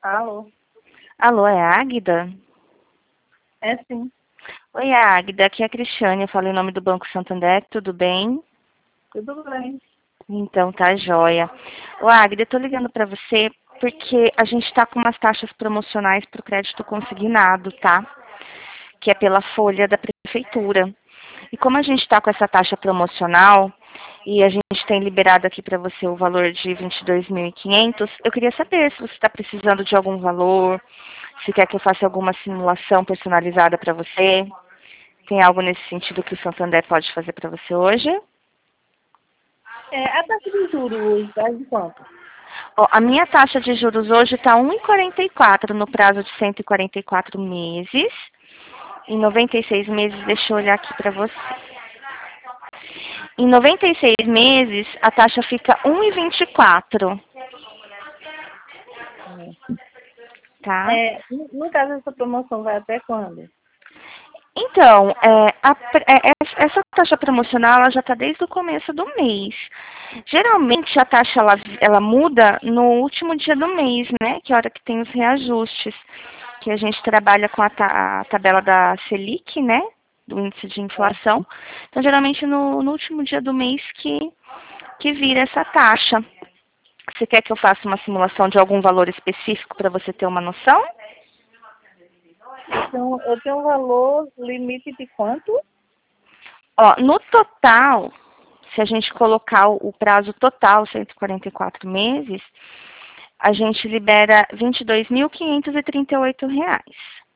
Alô? Alô, é a Águida? É sim. Oi, Águida, aqui é a Cristiane, eu falo em nome do Banco Santander, tudo bem? Tudo bem. Então tá joia. Ô, Águida, eu tô ligando pra você porque a gente tá com umas taxas promocionais pro crédito consignado, tá? Que é pela folha da prefeitura. E como a gente tá com essa taxa promocional e a gente tem liberado aqui pra você o valor de 22.500, eu queria saber se você está precisando de algum valor, se quer que eu faça alguma simulação personalizada para você. Tem algo nesse sentido que o Santander pode fazer para você hoje? A taxa de juros hoje tá de quanto? Ó, a minha taxa de juros hoje está 1,44 no prazo de 144 meses. Em 96 meses, deixa eu olhar aqui para você. Em 96 meses, a taxa fica 1,24, tá? No caso, essa promoção vai até quando? Então, essa taxa promocional ela já está desde o começo do mês. Geralmente a taxa ela muda no último dia do mês, né? Que é a hora que tem os reajustes, que a gente trabalha com a tabela da Selic, né? Do índice de É. inflação. Então, geralmente no último dia do mês que vira essa taxa. Você quer que eu faça uma simulação de algum valor específico para você ter uma noção? Então, eu tenho um valor limite de quanto? Ó, no total, se a gente colocar o prazo total, 144 meses, a gente libera R$ 22.538,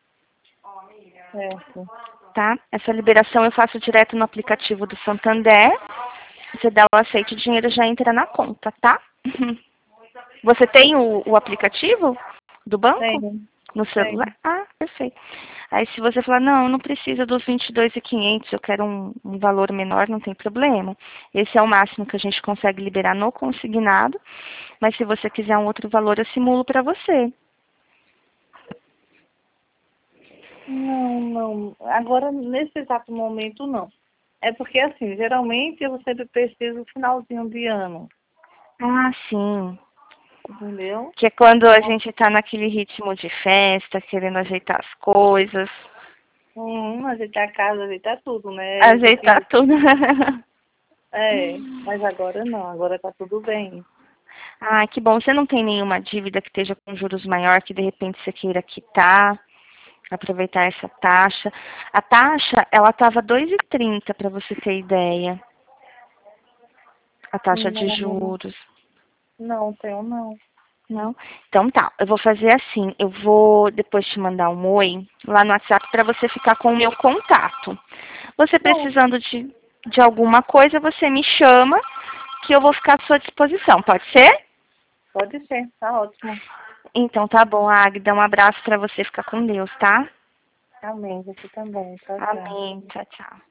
Certo. tá? Essa liberação eu faço direto no aplicativo do Santander. Você dá o aceite, o dinheiro já entra na conta, tá? Você tem o aplicativo do banco Tenho. no celular? Tenho. Ah, perfeito. Aí se você falar, não, não precisa dos 22.500, eu quero um valor menor, não tem problema. Esse é o máximo que a gente consegue liberar no consignado, mas se você quiser um outro valor, eu simulo para você. Não, não. Agora, nesse exato momento, não. É porque, assim, geralmente eu sempre preciso no finalzinho de ano. Ah, sim. Entendeu? Que é quando a gente tá naquele ritmo de festa, querendo ajeitar as coisas, Ajeitar a casa, ajeitar tudo, né? Eu sei ajeitar que. tudo. Mas agora não, agora tá tudo bem. Ah, que bom. Você não tem nenhuma dívida que esteja com juros maior que de repente você queira quitar, aproveitar essa taxa. A taxa, ela estava 2,30 para você ter ideia. A taxa de Não, juros. não tenho não. Não? Então tá, eu vou fazer assim, eu vou depois te mandar um oi lá no WhatsApp para você ficar com o meu contato. Você Não, precisando de alguma coisa, você me chama que eu vou ficar à sua disposição, pode ser? pode ser, tá ótimo. Então tá bom, Agda, um abraço para você, ficar com Deus, tá? Amém, você também. Tchau, tchau. Amém, tchau, tchau.